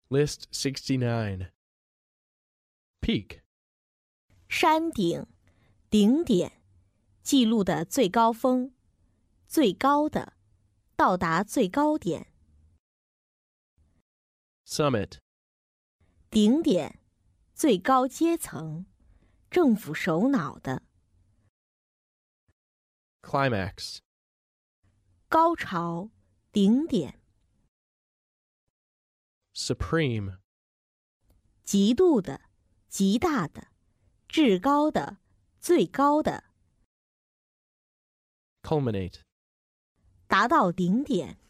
List 69. Peak. 山顶，顶点，记录的最高峰，最高的，到达最高点。 Summit. 顶点，最高阶层，政府首脑的。 Climax. 高潮，顶点。 Supreme. 极度的，极大的，至高的，最高的。 Culminate. 达到顶点。